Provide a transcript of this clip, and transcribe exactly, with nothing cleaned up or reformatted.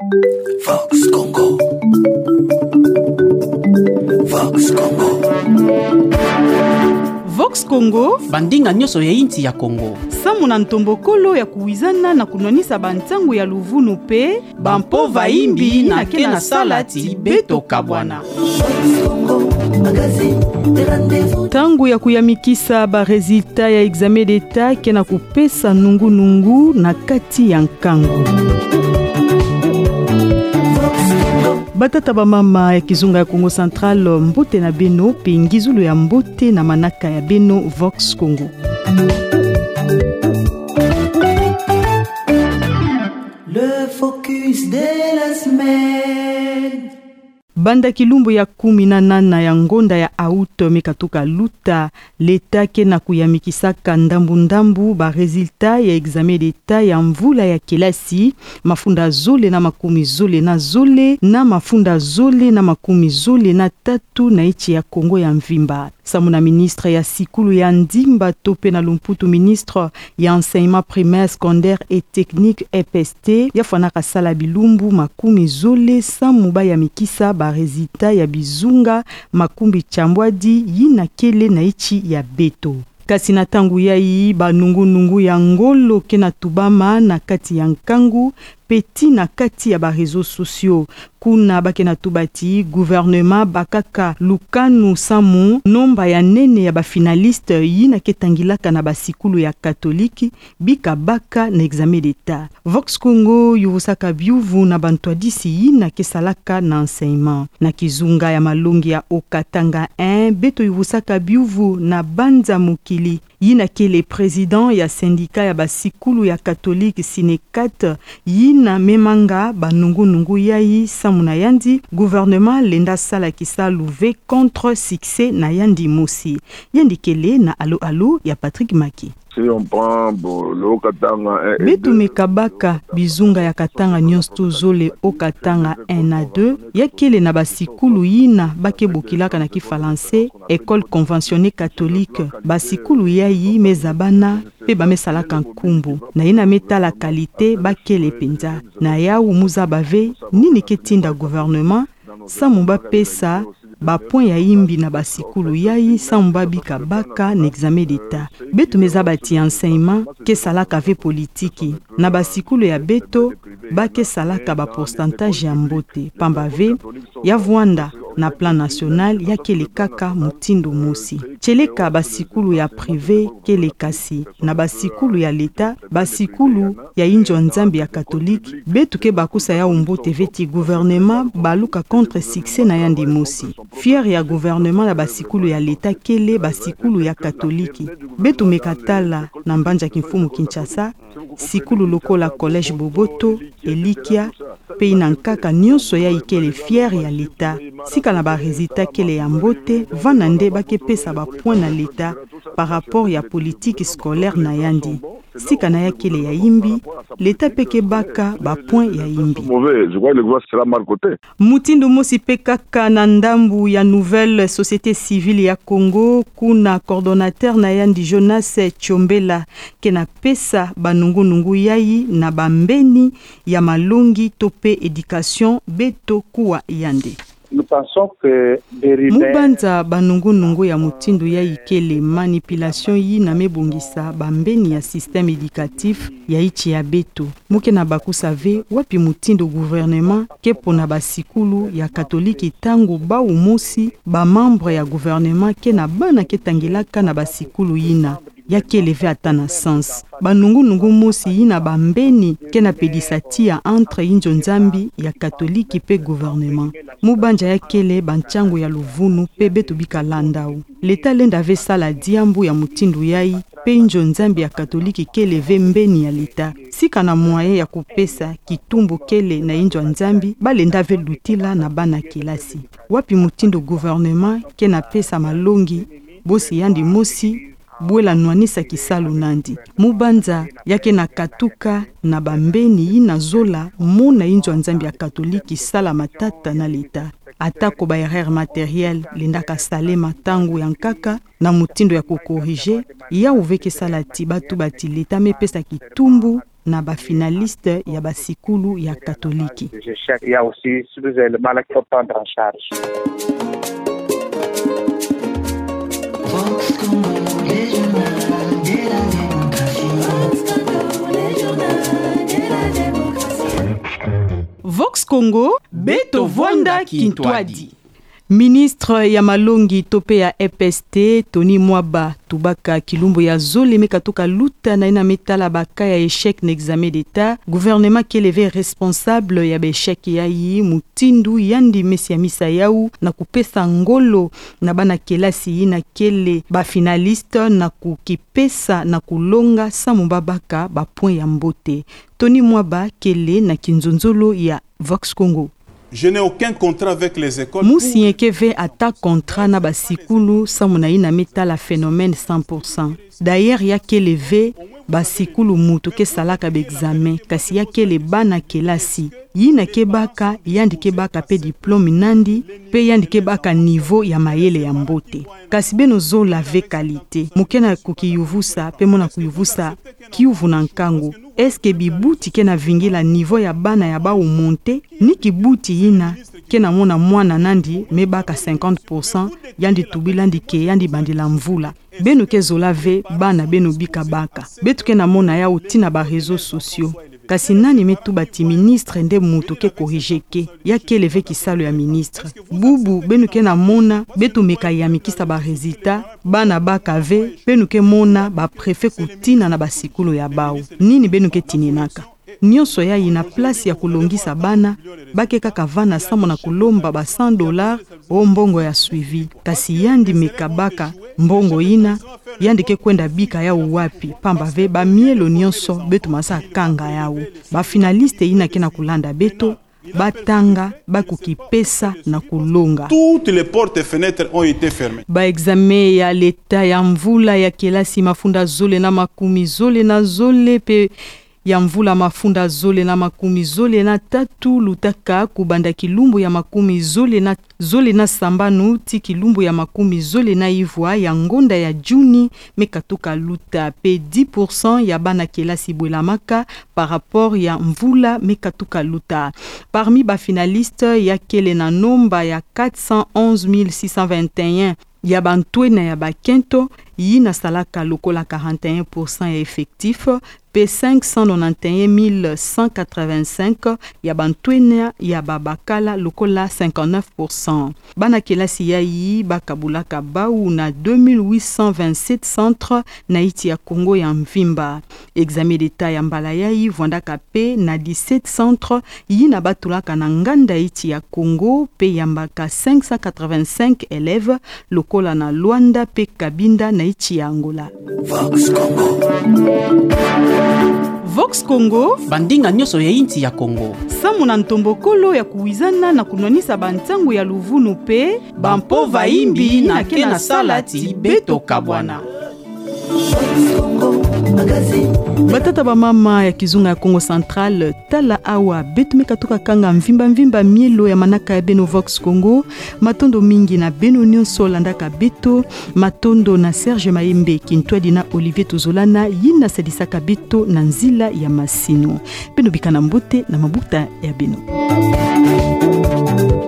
Vox Congo. Vox Congo. Vox Congo, bandinga nyonso ya inti ya Congo. Samu na ntombokolo ya kuwizana na kunwanisa bantangu ya luvunu pe bampo vaimbi na kena salati beto kabwana. Tangu ya kuyamikisa ba resulta ya examen d'etat kena kupesa nungu nungu na kati ya nkangu. Batata ba mama ya kizunga ya Congo Central mbote na beno pe ngizulu ya mbote na manaka ya beno Vox Congo. Le focus de la semaine. Banda kilumbu ya kumi na nana ya ngonda ya auto mekatuka luta leta ke na kuyamikisaka ndambu ndambu ba resulta ya examen d'etat ya mvula ya kelasi mafunda zole na makumi zole na zole na mafunda zole na makumi zole na tatu na ichi ya Kongo ya mvimba. Samuna ministre ya sikulu ya ndimba tope na lumputu ministre ya enseignement primaire, secondaire et technique E P S T ya fanaka sala bilumbu makumi zole samu ba ya mikisa ba resulta ya bizunga makumbi chambwadi yina kele na ichi ya beto. Kasi na tangu ya yi ba nungu nungu ya ngolo kena tubama na kati ya nkangu peti na kati ya ba réseaux sociaux kuna bakena tubati gouvernement bakaka lukanu samu nomba ya nene ya ba finaliste yina ketangilaka na basikulu ya katoliki bika baka na examen d'etat. Vox Congo yuvusaka biuvu na bantwadisi yina kesalaka na enseignement na kizunga ya malongi ya Okatanga un beto yuvusaka biuvu na banza mukili yina kele président ya syndicat ya basikulu ya katoliki sinekat yina memanga banungu nungu yayi samuna yandi gouvernement lenda sala kisa louvé contre succès na yandi mosi yandi kele na alo alo ya Patrick Maki. Si on prend le Okatanga betu mekabaka bizunga ya Katanga nyonsto zole Okatanga un na deux ya kele na basikulu yina bake bokilaka na kifalansé école conventionnée catholique basikulu yayi mezabana pe bamesalaka nkumbu na yina metala qualité bakele penza na ya umuza bave nini ketinda gouvernement samu bapesa ba point ya imbi na basikulu yayi samba bika baka na examen d'etat betu mezabati enseignement ke salaka ve politiki na basikulu ya beto bake salaka ba pourcentage ya mbote pamba ve ya Vwanda na plan national ya kele kaka mutindo mosi cheleka basikulu ya privé kele kasi na basikulu ya leta basikulu ya injo nzambi ya katoliki betu ke bakusa ya umbote veti gouvernement baluka contre succès na yandi mosi fier ya gouvernement na basikulu ya leta kele basikulu ya katoliki betu mekatala na mbanja kimfumu Kinshasa sikulu lokola collège Boboto Elikia pe inankaka nyonso ya ikele fier ya leta sika na ba résultat kele ya mbote vanande bake pesa ba point na leta par rapport ya politique scolaire na yandi sika na ya kele ya imbi leta peke baka ba point ya imbi mutindo mosi pekaka na ndambu ya nouvelle société civile ya Congo kuna coordonnateur na yandi Jonas Chombela kena pesa banungu nungu yayi na bambeni ya malongi tope éducation beto kuwa yande. Nous pensons que Mubanza banungu nungu ya mutindo ya ikele manipulation yi na mebongisa bambeni ya système éducatif ya ichi ya beto. Muke na baku save wapi mutindo gouvernement ke pona basikulu ya katoliki tango ba umosi ba membre ya gouvernement ke na bana ke tangilaka na basikulu yina ya keleve atana sens. Banungu nungu mosi yina bambeni ke na pedisati ya entre injo nzambi ya katoliki pe gouvernement. Mubanja ya kele banchangu ya luvunu pe betu bika landau. Leta lenda ve sala diambu ya mutindu yai pe injo nzambi ya katoliki keleve mbeni ya leta. Sika na moye ya kupesa kitumbu kele na injo nzambi balenda ve lutila na bana kelasi. Wapi mutindu gouvernement ke na pesa malongi bosi yandi mosi bwela nwanisa kisalu nandi. Mubanza yake na katuka na bambeni ina zola mona injo nzambi ya katoliki sala matata na leta. Atako ba erreur matériel lindaka salema tangu ya nkaka na mutindo ya kukorige ya uveke salati batu bati leta mepesa kitumbu na bafinaliste ya basikulu ya katoliki. Il y a aussi tous les éléments qu'il faut prendre en charge. Vox Congo, les journaux de la démocratie. Vox Congo, Beto Vonda Kintwadi. Ministre ya Malongi tope ya E P S T Tony Mwaba Tubaka Kilumbu ya zole mekatoka luta na ina metala baka ya échec na examen d'état gouvernement qui levé responsable ya échec ya yi mutindu yandi mesi ya misa yau na kupesa ngolo na bana kelasi na kele ba finaliste na kukipesa na kulonga samu babaka ba point ya mbote. Tony Mwaba kele na kinzonzolo ya Vox Congo. Je n'ai aucun contrat avec les écoles. Musi yekeve ata contrat na basikulu samuna ina metala phénomène cent pour cent. D'ailleurs ya keleve basikulu mutu ke salaka be examen kasi ya kele bana kelasi yina kebaka yandi kebaka pe diplôme nandi pe yandi kebaka niveau ya mayele ya mbote kasi beno zo lave qualité mukena kukiyuvusa pe mona kuyuvusa kiuvu na nkango eske bibuti ke na vingila niveau ya bana ya ba umonte ni kibuti yina ke na mona mwana nandi mebaka cinquante pour cent yandi tubilandi ke yandi bandila mvula beno ke zo lave bana beno bika baka betu ke na mona ya utina ba réseaux sociaux kasi nani metu bati ministre nde mutu ke corriger ke ya ke leve ki salo ya ministre bubu benu ke na mona betu meka ya mikisa ba résultat bana baka ve benu ke mona ba préfet kutina na basikulu ya bao nini benu ke tininaka nyonso ya ina place ya kulongisa bana bake kaka vana samo na kulomba ba cent dollars o mbongo ya suivi kasi yandi mekabaka mbongo ina yandi ke kwenda bika ya uwapi pamba ve ba mielo nyonso betu masa kanga yao ba finaliste ina kena kulanda beto batanga bakukipesa na kulonga. Toutes les portes et fenêtres ont été fermées. Ba examen ya leta ya mvula ya kelasi mafunda zole na makumi zole na zole pe ya mvula mafunda zole na makumi zole na tatu lutaka kubanda kilumbu ya makumi zole na zole na sambanu ti kilumbu ya makumi zole na ivwa ya ngonda ya juni mekatuka luta pe dix pour cent ya bana kelasi bwelamaka par rapport ya mvula mekatuka luta. Parmi ba finaliste ya kele na nomba ya quatre cent onze mille six cent vingt et un ya bantwe na ya bakento yina salaka lokola quarante et un pour cent ya effectif P cinq cent quatre-vingt-onze mille cent quatre-vingt-cinq ya bantwena ya babakala lokola cinquante-neuf pour cent. Bana kelasi ya yi bakabulaka bau na deux mille huit cent vingt-sept centres na iti ya Congo ya mvimba. Examen d'état ya mbala ya yi vondaka pe na dix-sept centres yi na batulaka na nganda iti ya Congo pe yambaka cinq cent quatre-vingt-cinq élèves lokola na Luanda pe Kabinda na iti ya Angola. Vox Congo. Vox Congo bandinga nyoso ya inti ya Congo samu na ntombokolo ya kuwizana na kunwanisa bantangu ya luvunu pe bampo vaimbi na kena salati beto kabwana. Batata ba mama ya kizunga ya Congo Central tala awa betu mekatuka kanga mvimba mvimba mielo ya manaka ya beno Vox Congo matondo mingi na beno nyonso landaka beto matondo na Serge Maembe Kintwadi na Olivier Tuzolana yina sedisaka beto na nzila ya masino beno bikana mbote na mabuta ya beno.